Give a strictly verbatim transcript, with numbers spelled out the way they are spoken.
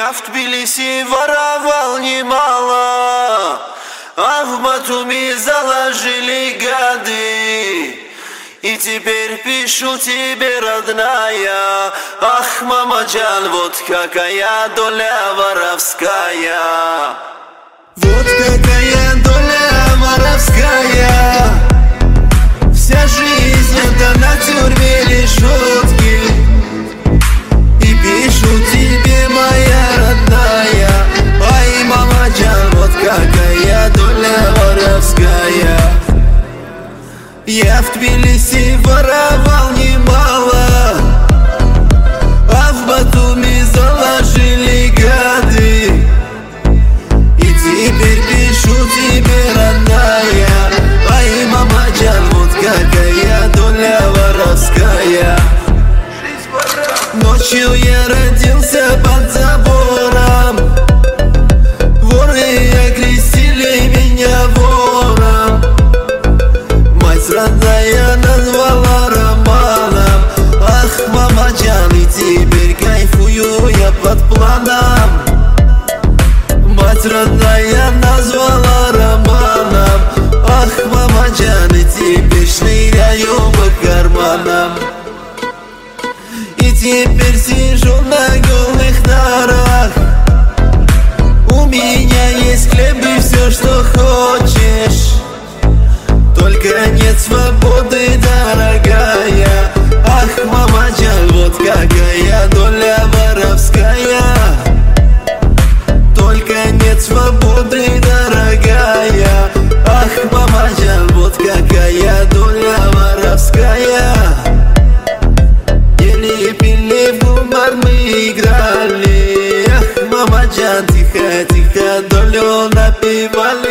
Я в Тбилиси воровал немало, а в Батуми заложили гады. И теперь пишу тебе, родная, ах, мамаджан, вот какая доля воровская. Вот какая доля воровская. Вся жизнь это на тюрьме решетки. И пишу тебе, моя родная, ай, мамаджан, вот какая доля воровская. Я в Тбилиси воровал немало, а в Батуми заложили гады. И теперь пишу тебе, родная, ай, мамаджан, вот какая доля воровская. Ночью я родился под забором, воры окрестили меня вором. Мать родная назвала романом, ах, мамаджан, и теперь кайфую я под планом. Мать родная назвала романом, ах, мамаджан, и теперь шныряю по карманам. И теперь сижу на голых нарах, у меня есть хлеб и все, что хочешь. Только нет свободы, дорогая, ах, мамаджан, вот какая доля воровская. Только нет свободы, дорогая, ах, мамаджан, вот какая доля воровская. Ели, пили, в гумар мы играли, ах, мамаджан, тихо, тихо долю напевали.